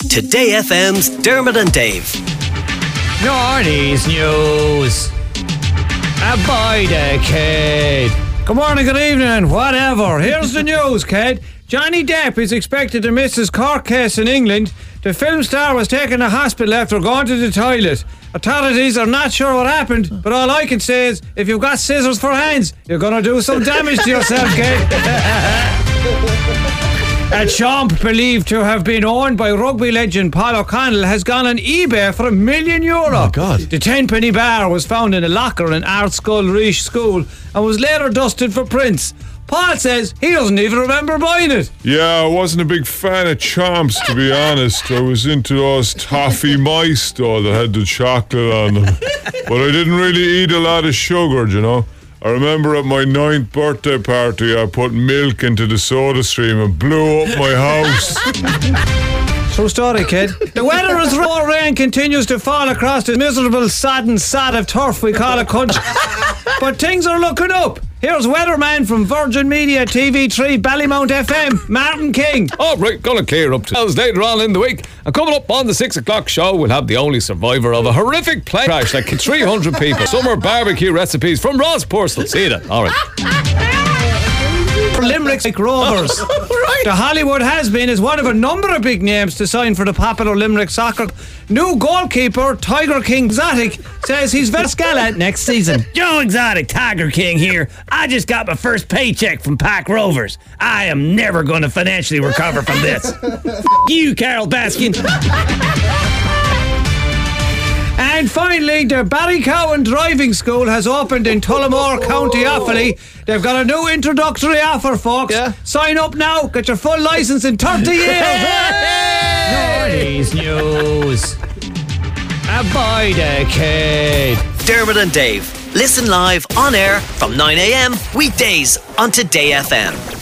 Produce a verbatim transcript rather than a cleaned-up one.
Today F M's Dermot and Dave. Nordy's News. Avoid a kid. Good morning, good evening, whatever. Here's the news, kid. Johnny Depp is expected to miss his court case in England. The film star was taken to hospital after going to the toilet. Authorities are not sure what happened, but all I can say is, if you've got scissors for hands, you're going to do some damage to yourself, kid. A chomp believed to have been owned by rugby legend Paul O'Connell has gone on eBay for a million euro. Oh, God. The tenpenny bar was found in a locker in Ardskull Reach School and was later dusted for prints. Paul says he doesn't even remember buying it. Yeah, I wasn't a big fan of chomps, to be honest. I was into those toffee mice, though, that had the chocolate on them. But I didn't really eat a lot of sugar, you know. I remember at my ninth birthday party, I put milk into the soda stream and blew up my house. True story, kid. The weather as raw rain continues to fall across the miserable, sodden sod of turf we call a country. But things are looking up. Here's weatherman from Virgin Media T V three Ballymount F M, Martin King. Oh, right, gonna clear up to us later on in the week. And coming up on the six o'clock show, we'll have the only survivor of a horrific plane crash that killed three hundred people. Summer barbecue recipes from Ross Purcell. See you then. All right. Limerick like Rovers. Oh, right. The Hollywood has-been is one of a number of big names to sign for the popular Limerick soccer. New goalkeeper Tiger King Exotic says he's very scala next season. Joe Exotic, Tiger King here. I just got my first paycheck from Pack Rovers. I am never going to financially recover from this. F*** you, Carol Baskin. And finally, the Ballycowan Driving School has opened in Tullamore, County Offaly. They've got a new introductory offer, folks. Yeah. Sign up now, get your full licence in thirty years. Nordy's News. Avoid a kid. Dermot and Dave. Listen live on air from nine a.m. weekdays on Today F M.